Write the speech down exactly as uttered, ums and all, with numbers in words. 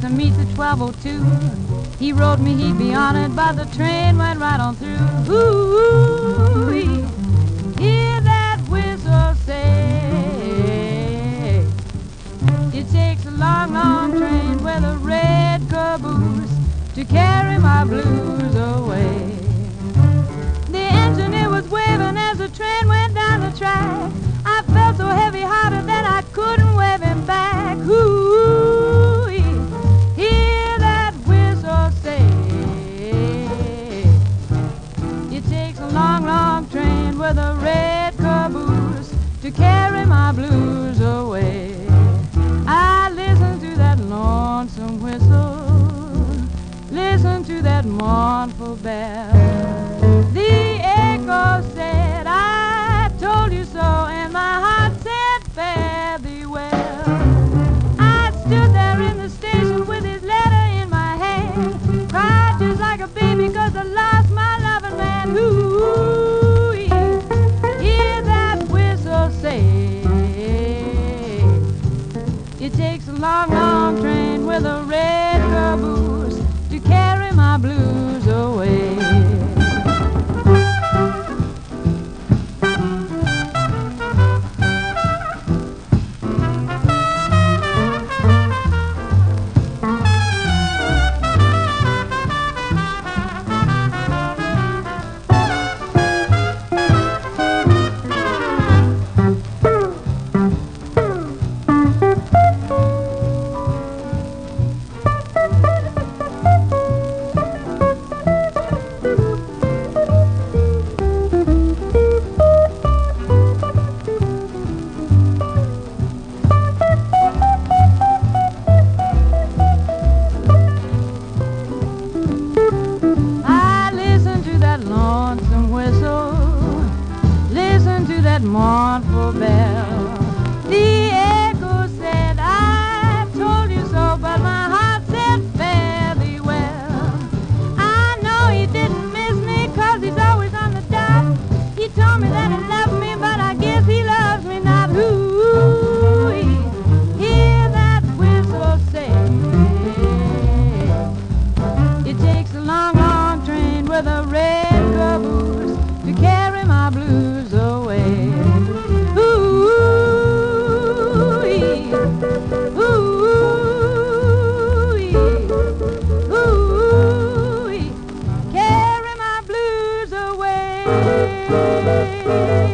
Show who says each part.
Speaker 1: to meet the twelve oh two. He wrote me he'd be on it, but the train went right on through. Ooh, hear that whistle say. It takes a long, long train with a red caboose to carry my blues away. The engineer was waving as the train went down the track. I felt so heavy-hearted that I couldn't wave him back. Ooh, hear that whistle say. It takes a long, long train with a red caboose to carry my blues away. I listen to that lonesome whistle, listen to that mournful bell. The echo said, I told you so, and my heart said, fare thee well. I stood there in the station with his letter in my hand, cried just like a baby 'cause I lost my loving man. Ooh, hear that whistle say. It takes a long, long train with a red caboose to carry my blues away. Lonesome whistle, listen to that mournful bell. The echo said, I told you so, but my heart said, fare thee well. I know he didn't miss me 'cause he's always on the dot. He told me that he loved me, but I guess he loves me not. Ooh, hear that whistle say. It takes a long, long train with a red caboose to carry my blues away. Ooh, ooh, ooh, carry my blues away.